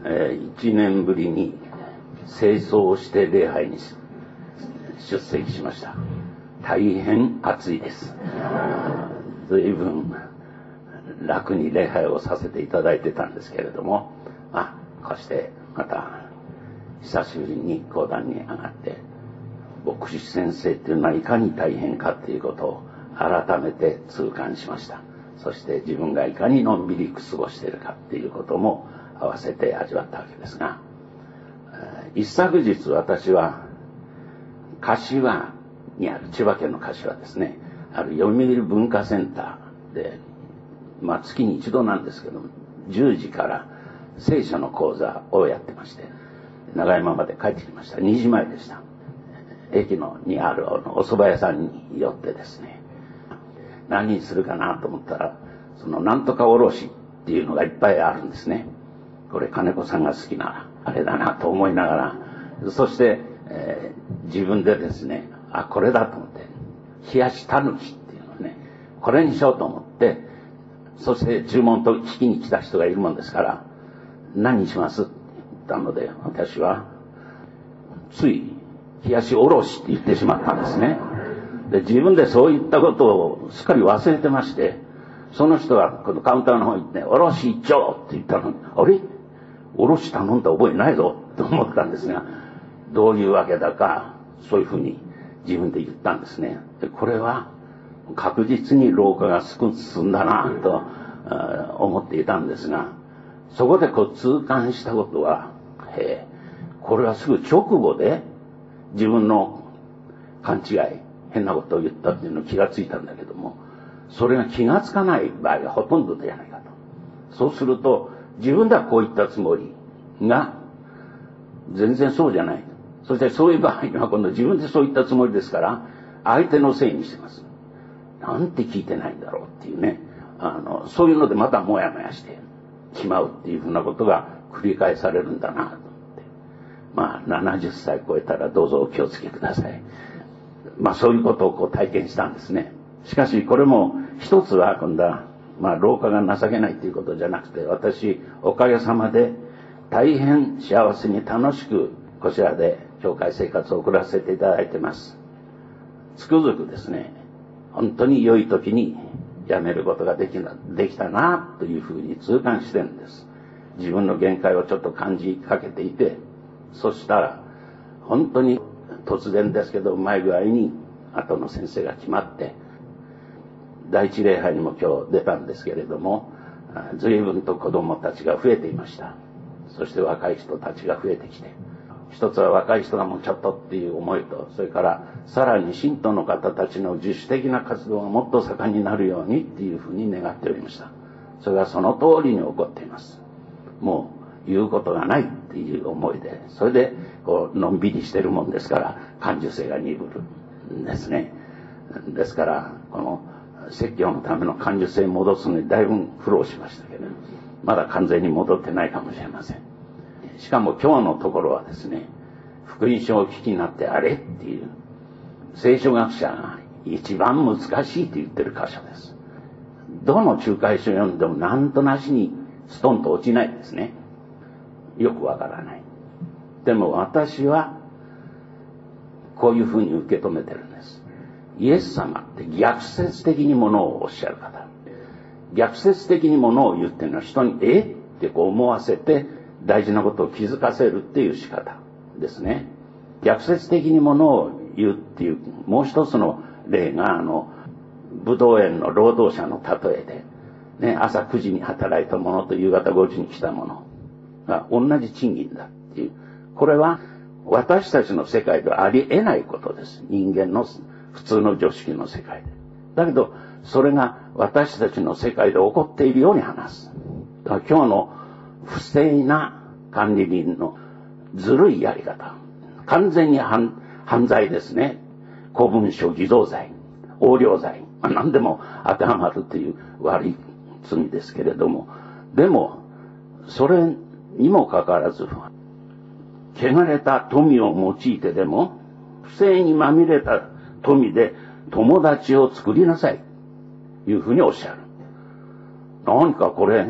1年ぶりに清掃をして礼拝に出席しました。大変暑いです。随分楽に礼拝をさせていただいてたんですけれども、こうしてまた久しぶりに講談に上がって、牧師先生というのはいかに大変かということを改めて痛感しました。そして自分がいかにのんびり過ごしているかということも合わせて味わったわけですが、一昨日私は柏にある、千葉県の柏ですね、ある読売文化センターで、月に一度なんですけども、10時から聖書の講座をやってまして、長山まで帰ってきました。2時前でした。駅にあるお蕎麦屋さんに寄ってですね、何にするかなと思ったら、そのなんとかおろしっていうのがいっぱいあるんですね。これ金子さんが好きなあれだなと思いながら、そして、自分でですね、これだと思って、冷やしたぬきっていうのをね、これにしようと思って、そして注文と聞きに来た人がいるもんですから、何にしますって言ったので、私はつい冷やしおろしって言ってしまったんですね。で、自分でそういったことをすっかり忘れてまして、その人がこのカウンターの方に行って、おろし一丁って言ったのに、あれおろし頼んだ覚えないぞと思ったんですが、どういうわけだか、そういうふうに自分で言ったんですね。で、これは確実に老化が進んだなと思っていたんですが、そこで痛感したことは、これはすぐ直後で自分の勘違い、変なことを言ったっていうのを気がついたんだけども、それが気がつかない場合がほとんどじゃないかと。そうすると、自分ではこう言ったつもりが、全然そうじゃない。そしてそういう場合には今度自分でそう言ったつもりですから、相手のせいにしてます。なんて聞いてないんだろうっていうね。そういうのでまたもやもやしてしまうっていうふうなことが繰り返されるんだなと思って。70歳超えたらどうぞお気をつけください。そういうことを体験したんですね。しかしこれも一つは今度は、老化が情けないということじゃなくて、私、おかげさまで大変幸せに楽しくこちらで教会生活を送らせていただいています。つくづくですね、本当に良い時にやめることができたなというふうに痛感してるんです。自分の限界をちょっと感じかけていて、そしたら本当に突然ですけどうまい具合に後の先生が決まって、第一礼拝にも今日出たんですけれども、随分と子供たちが増えていました。そして若い人たちが増えてきて、一つは若い人がもうちょっとっていう思いと、それからさらに信徒の方たちの自主的な活動がもっと盛んになるようにっていうふうに願っておりました。それがその通りに起こっています。もう言うことがないっていう思いで、それでのんびりしてるもんですから感受性が鈍るんですね。ですからこの説教のための感受性を戻すのにだいぶ苦労しましたけど、まだ完全に戻ってないかもしれません。しかも今日のところはですね、福音書を聞きになってあれっていう聖書学者が一番難しいと言ってる箇所です。どの仲介書を読んでもなんとなしにストンと落ちないですね。よくわからない。でも私はこういうふうに受け止めてるんです。イエス様って逆説的にものをおっしゃる方。逆説的にものを言ってるのは人にって思わせて大事なことを気づかせるっていう仕方ですね。逆説的にものを言うっていうもう一つの例がブドウ園の労働者の例えで、ね、朝9時に働いた者と夕方5時に来た者が同じ賃金だっていう、これは私たちの世界ではありえないことです。人間の普通の常識の世界で。だけどそれが私たちの世界で起こっているように話す。だから今日の不正な管理人のずるいやり方、完全に犯罪ですね。公文書偽造罪、横領罪、何でも当てはまるという悪い罪ですけれども、でもそれにもかかわらず汚れた富を用いてでも不正にまみれた富で友達を作りなさいというふうにおっしゃる。何かこれ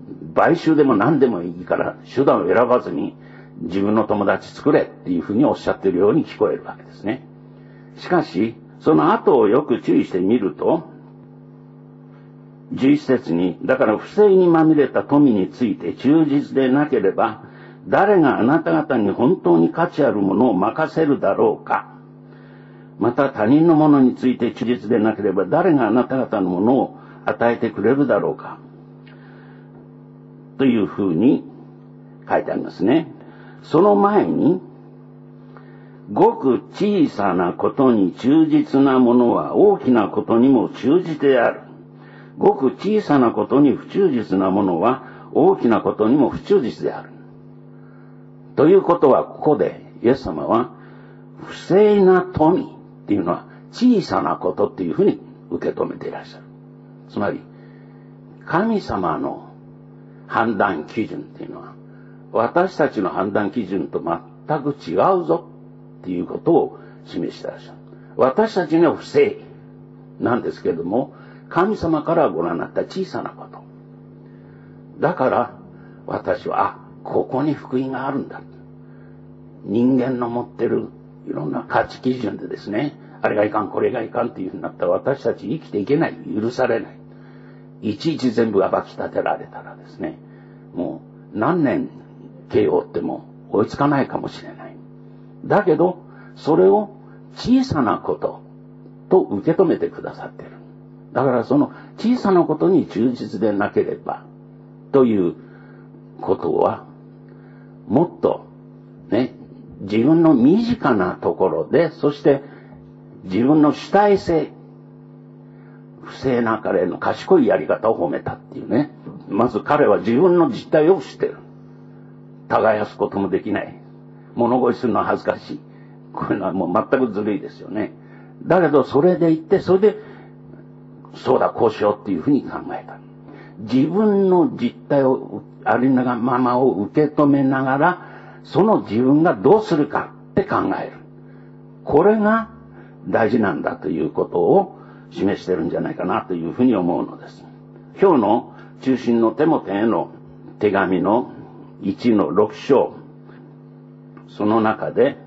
買収でも何でもいいから手段を選ばずに自分の友達作れっていうふうにおっしゃっているように聞こえるわけですね。しかし、その後をよく注意してみると、11節に、だから不正にまみれた富について忠実でなければ、誰があなた方に本当に価値あるものを任せるだろうか。また他人のものについて忠実でなければ、誰があなた方のものを与えてくれるだろうか。というふうに書いてありますね。その前に、ごく小さなことに忠実なものは大きなことにも忠実である。ごく小さなことに不忠実なものは大きなことにも不忠実である。ということは、ここでイエス様は不正な富っていうのは小さなことっていうふうに受け止めていらっしゃる。つまり、神様の判断基準っていうのは私たちの判断基準と全く違うぞっていうことを示していらっしゃる。私たちには不正なんですけれども、神様からご覧になった小さなこと。だから私は、ここに福音があるんだ。人間の持ってるいろんな価値基準でですね、あれがいかん、これがいかんっていうふうになったら私たち生きていけない、許されない。いちいち全部暴き立てられたらですね、もう何年刑を負っても追いつかないかもしれない。だけど、それを小さなことと受け止めてくださっている。だからその小さなことに忠実でなければということは、もっとね、自分の身近なところで、そして自分の主体性、不正な彼の賢いやり方を褒めたっていうね。まず彼は自分の実態を知ってる。耕すこともできない。物乞いするのは恥ずかしい。こういうのはもう全くずるいですよね。だけどそれで言って、それで、そうだ、こうしようっていうふうに考えた。自分の実態をありながらままを受け止めながら、その自分がどうするかって考える。これが大事なんだということを示してるんじゃないかなというふうに思うのです。今日の中心のテモテへの手紙の1の6章、その中で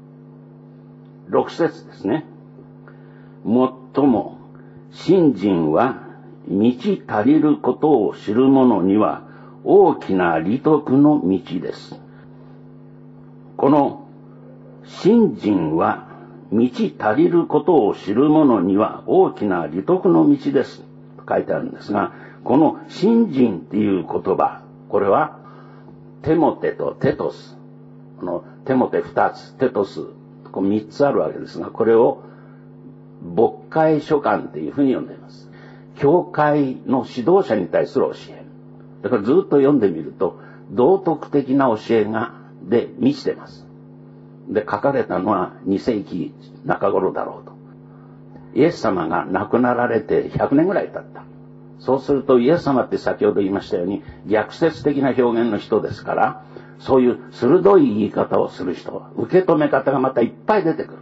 6節ですね。もっとも信心は満ち足りることを知る者には大きな利得の道です。この信心は満ち足りることを知る者には大きな利得の道ですと書いてあるんですが、この信心っていう言葉、これはテモテとテトス、このテモテ2つ、テトスこう3つあるわけですが、これを牧会書簡っていうふうに呼んでいます。教会の指導者に対する教え。だからずっと読んでみると道徳的な教えで満ちています。で、書かれたのは2世紀中頃だろうと。イエス様が亡くなられて100年ぐらい経った。そうするとイエス様って先ほど言いましたように逆説的な表現の人ですから、そういう鋭い言い方をする人は受け止め方がまたいっぱい出てくる。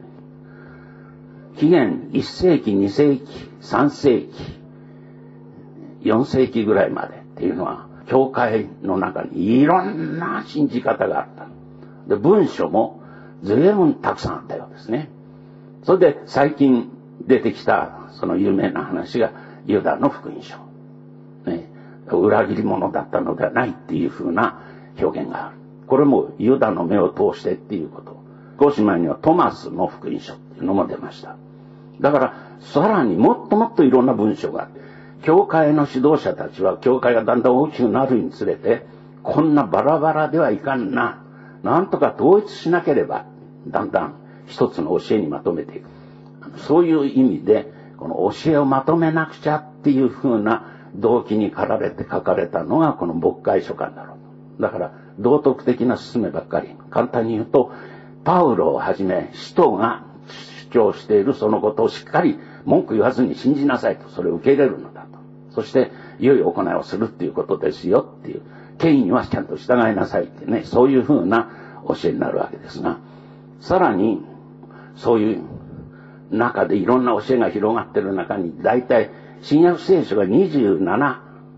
紀元1世紀、2世紀、3世紀、4世紀ぐらいまでっていうのは教会の中にいろんな信じ方があった。で、文書も随分たくさんあったようですね。それで最近出てきたその有名な話がユダの福音書。ね、裏切り者だったのではないっていう風な表現がある。これもユダの目を通してっていうこと。少し前にはトマスの福音書っていうのも出ました。だからさらにもっともっといろんな文章があって、教会の指導者たちは教会がだんだん大きくなるにつれて、こんなバラバラではいかんな。なんとか統一しなければ、だんだん一つの教えにまとめていく。そういう意味で、この教えをまとめなくちゃっていう風な動機に駆られて書かれたのがこの牧会書簡だろう。だから、道徳的な勧めばっかり。簡単に言うと、パウロをはじめ、使徒が主張しているそのことをしっかり文句言わずに信じなさいと。それを受け入れるのだと。そして、良い行いをするっていうことですよっていう。権威にはちゃんと従いなさいってね、そういう風な教えになるわけですが、さらにそういう中でいろんな教えが広がっている中に、だいたい新約聖書が27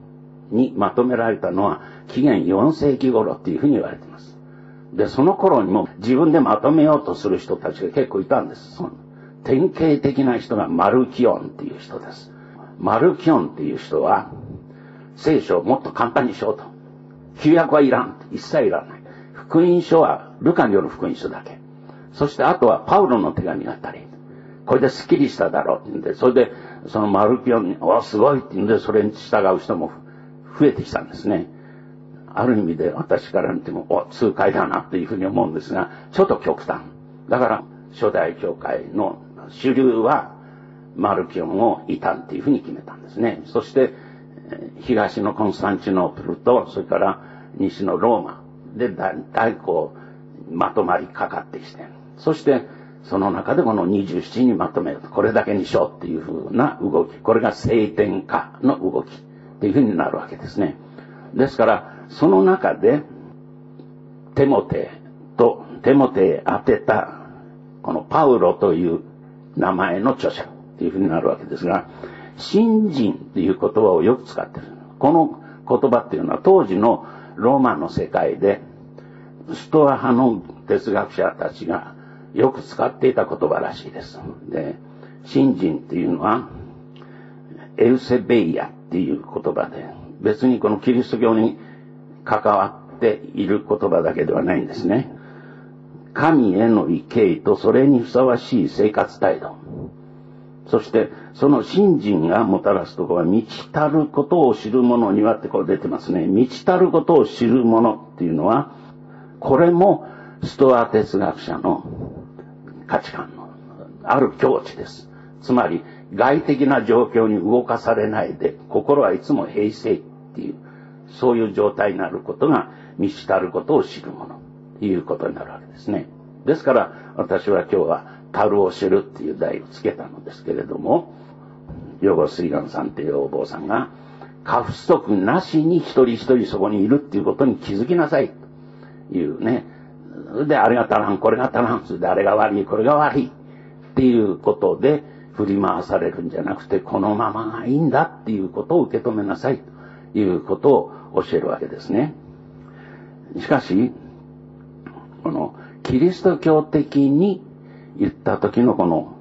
にまとめられたのは紀元4世紀頃っていうふうに言われています。で、その頃にも自分でまとめようとする人たちが結構いたんです。その典型的な人がマルキオンっていう人です。マルキオンっていう人は聖書をもっと簡単にしようと。旧約はいらん。一切いらない。福音書はルカによる福音書だけ。そしてあとはパウロの手紙があったり。これですっきりしただろうって言うんで、それでそのマルキオンに、おすごいって言うんで、それに従う人も増えてきたんですね。ある意味で私から見ても、痛快だなっていうふうに思うんですが、ちょっと極端。だから初代教会の主流はマルキオンを異端っていうふうに決めたんですね。そして東のコンスタンチノープルと、それから西のローマでだいたいこうまとまりかかってきて、そしてその中でこの27にまとめると、これだけにしようっていうふうな動き、これが聖典化の動きっていうふうになるわけですね。ですからその中でテモテへ当てたこのパウロという名前の著者っていうふうになるわけですが、信心っていう言葉をよく使っている。この言葉っていうのは当時のローマの世界でストア派の哲学者たちがよく使っていた言葉らしいです。で、信心っていうのはエウセベイアっていう言葉で、別にこのキリスト教に関わっている言葉だけではないんですね。神への敬意とそれにふさわしい生活態度。そしてその信心がもたらすところは、満ちたることを知る者にはってこれ出てますね。満ちたることを知る者っていうのは、これもストア哲学者の価値観のある境地です。つまり外的な状況に動かされないで、心はいつも平静っていう、そういう状態になることが満ちたることを知る者ということになるわけですね。ですから私は今日は樽を知るっていう題をつけたのですけれども、ヨゴスイガンさんというお坊さんが過不足なしに一人一人そこにいるっていうことに気づきなさいというね。で、あれが足らん、これが足らん、それであれが悪い、これが悪いっていうことで振り回されるんじゃなくて、このままがいいんだっていうことを受け止めなさいということを教えるわけですね。しかしこのキリスト教的に言った時のこの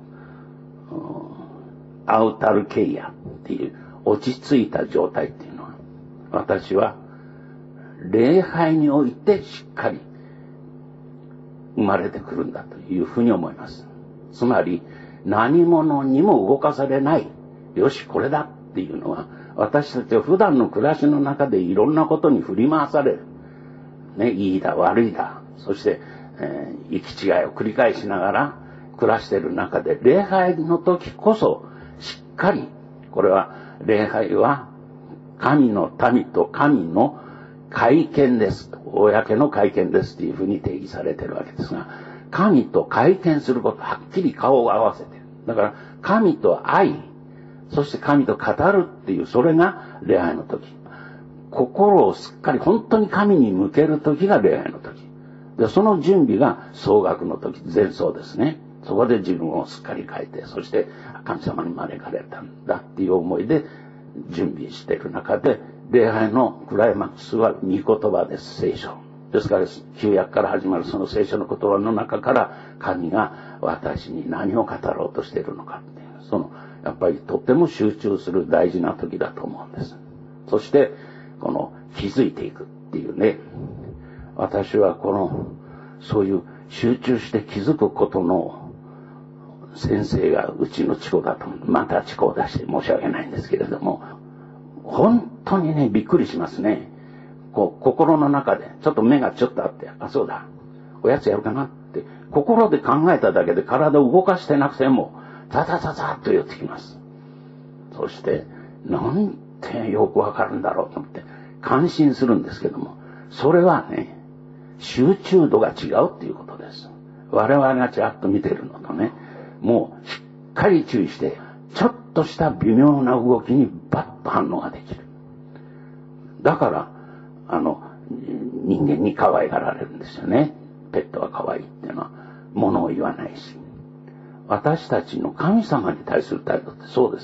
アウタルケイアっていう落ち着いた状態っていうのは、私は礼拝においてしっかり生まれてくるんだというふうに思います。つまり何者にも動かされない、よしこれだっていうのは、私たちは普段の暮らしの中でいろんなことに振り回される、ね、いいだ悪いだ、そして行き違いを繰り返しながら暮らしている中で、礼拝の時こそしっかり、これは礼拝は神の民と神の会見です、公の会見ですというふうに定義されているわけですが、神と会見すること、はっきり顔を合わせている。だから神と会い、そして神と語るっていう、それが礼拝の時。心をすっかり本当に神に向ける時が礼拝の時で、その準備が総額の時、前奏ですね。そこで自分をすっかり変えて、そして神様に招かれたんだっていう思いで準備している中で、礼拝のクライマックスは御言葉です、聖書。ですから旧約から始まるその聖書の言葉の中から、神が私に何を語ろうとしているのかっていう、そのやっぱりとっても集中する大事な時だと思うんです。そしてこの気づいていくっていうね、私はこのそういう集中して気づくことの先生がうちのチコだと、またチコを出して申し訳ないんですけれども、本当にね、びっくりしますね。こう心の中でちょっと目がちょっとあって、あ、そうだ、おやつやるかなって心で考えただけで、体を動かしてなくてもザザザザッと寄ってきます。そしてなんてよくわかるんだろうと思って感心するんですけども、それはね、集中度が違うっていうことです。我々がちらっと見てるのとね、もうしっかり注意して、ちょっとした微妙な動きにバッと反応ができる。だから人間に可愛がられるんですよね。ペットは可愛いっていうのは物を言わないし、私たちの神様に対する態度ってそうです。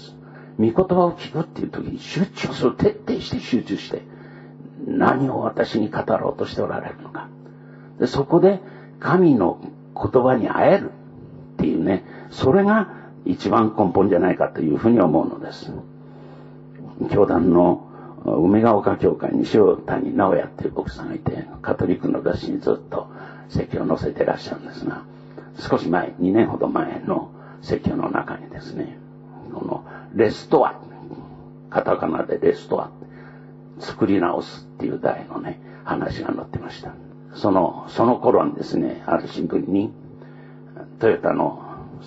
御言葉を聞くっていう時に集中する。徹底して集中して、何を私に語ろうとしておられるのか。でそこで神の言葉に会えるっていうね、それが一番根本じゃないかというふうに思うのです。教団の梅ヶ丘教会に塩谷直也っていう牧師さんがいて、カトリックの雑誌にずっと説教を載せていらっしゃるんですが、少し前、2年ほど前の説教の中にですね、このレストア、カタカナでレストア、作り直すっていう題のね、話が載ってました。その頃にですね、ある新聞に、トヨタの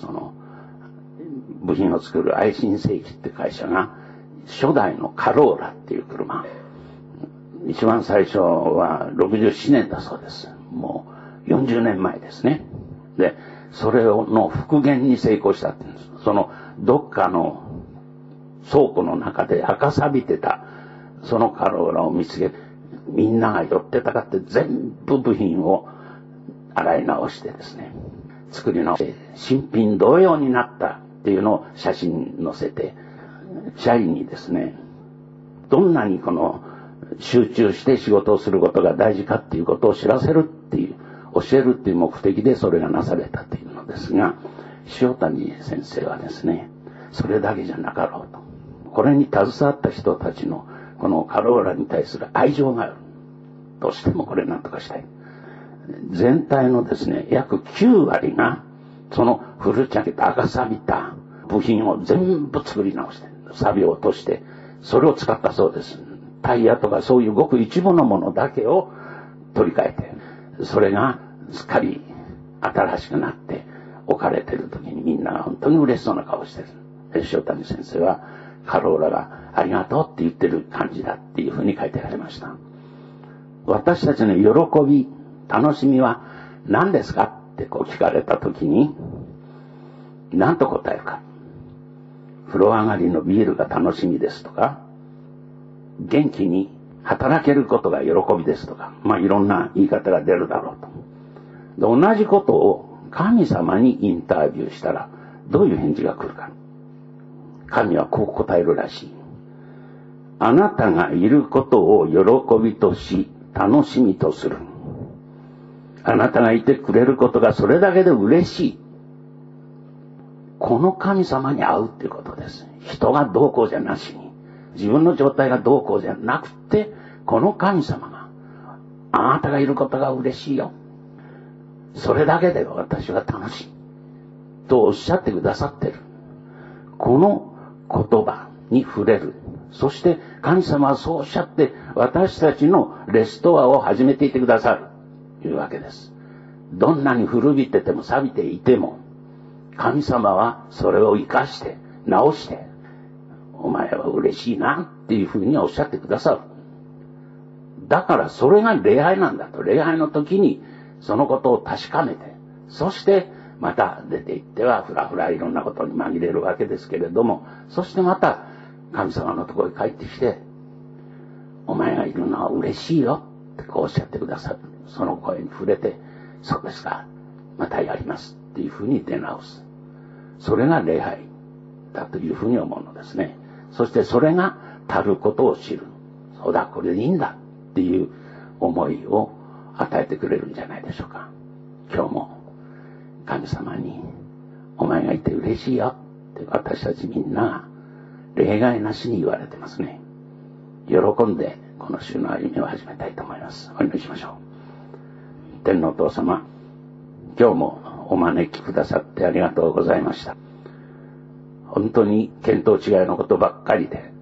部品を作る愛信製機って会社が、初代のカローラっていう車、一番最初は67年だそうです。もう40年前ですね。で、それの復元に成功したって言うんです。どっかの倉庫の中で赤錆びてた、そのカローラを見つけ、みんなが寄ってたかって全部部品を洗い直してですね、作り直して、新品同様になったっていうのを写真載せて、社員にですね、どんなに集中して仕事をすることが大事かっていうことを知らせるっていう、教えるっていう目的でそれがなされたというのですが、塩谷先生はですね、それだけじゃなかろうと。これに携わった人たちのこのカローラに対する愛情がある。どうしてもこれなんとかしたい。全体のですね、約9割がその古ちゃけた赤錆びた部品を全部作り直して、錆を落として、それを使ったそうです。タイヤとかそういうごく一部のものだけを取り替えて、それがすっかり新しくなって置かれている時にみんなが本当に嬉しそうな顔をしている。塩谷先生はカローラがありがとうって言ってる感じだっていうふうに書いてありました。私たちの喜び、楽しみは何ですかって聞かれた時に何と答えるか。風呂上がりのビールが楽しみですとか、元気に働けることが喜びですとか、いろんな言い方が出るだろうと。で、同じことを神様にインタビューしたらどういう返事が来るか。神はこう答えるらしい。あなたがいることを喜びとし、楽しみとする。あなたがいてくれることがそれだけで嬉しい。この神様に会うっていうことです。人がどうこうじゃなしに、自分の状態がどうこうじゃなくて、この神様が、あなたがいることが嬉しいよ。それだけで私は楽しい。とおっしゃってくださってる。この言葉に触れる。そして神様はそうおっしゃって、私たちのレストアを始めていてくださる。というわけです。どんなに古びてても錆びていても、神様はそれを生かして直してお前は嬉しいなっていうふうにおっしゃってくださる。だからそれが礼拝なんだと。礼拝の時にそのことを確かめて、そしてまた出て行ってはふらふらいろんなことに紛れるわけですけれども、そしてまた神様のところに帰ってきて、お前がいるのは嬉しいよっておっしゃってくださる。その声に触れて、そうですか、またやりますっていうふうに出直す。それが礼拝だというふうに思うのですね。そしてそれがたることを知る。そうだ、これでいいんだっていう思いを与えてくれるんじゃないでしょうか。今日も神様にお前がいて嬉しいよって私たちみんなが例外なしに言われてますね。喜んでこの週の歩みを始めたいと思います。お祈りしましょう。天のお父様、今日もお招きくださってありがとうございました。本当に見当違いのことばっかりで、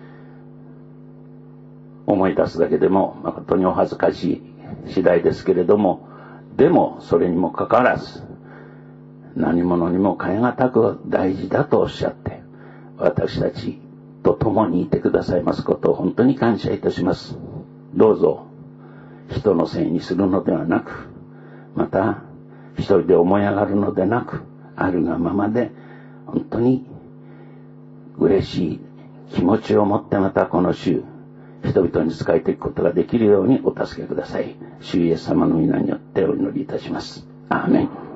思い出すだけでも誠にお恥ずかしい次第ですけれども、でもそれにもかかわらず、何者にも代え難く大事だとおっしゃって、私たちと共にいてくださいますことを本当に感謝いたします。どうぞ人のせいにするのではなく、また一人で思い上がるのでなく、あるがままで本当に嬉しい気持ちを持ってまたこの週、人々に仕えていくことができるようにお助けください。主イエス様の皆によってお祈りいたします。アーメン。